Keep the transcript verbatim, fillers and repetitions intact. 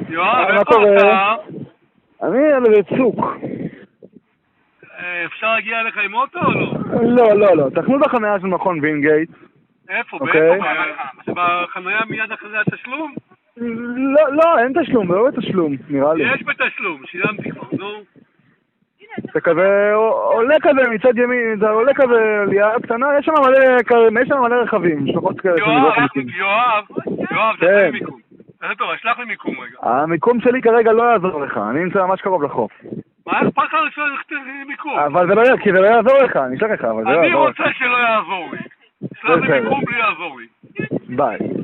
יואב, איפה אתה? אני על צוק. אפשר להגיע אליך עם אוטו או לא? לא, לא, לא. תחנו בחניה של מכון וינגייט. איפה? באיפה? זה בחניה מיד אחרי התשלום? לא, לא, אין תשלום, זה לא בתשלום, נראה לי. יש בתשלום, שילמתי כבר, נו. זה כזה, עולה כזה מצד ימין, זה עולה כזה עלייה קטנה, יש שם מלא, יש שם מלא רכבים, משפחות כאלה יואב, יואב, יואב, תעשה לי מיקום. תעשה טוב, אשלח לי מיקום רגע. המיקום שלי כרגע לא יעזור לך, אני נמצא ממש קרוב לחוף. מה אכפת לך לשאול לי מיקום? אבל זה לא יעזור, כי זה לא יעזור לך, אני אשלח לך, אבל זה לא יעזור לך. אני רוצה שלא יעזור לי. אשלח לי מיקום בלי יעזור לי. ביי.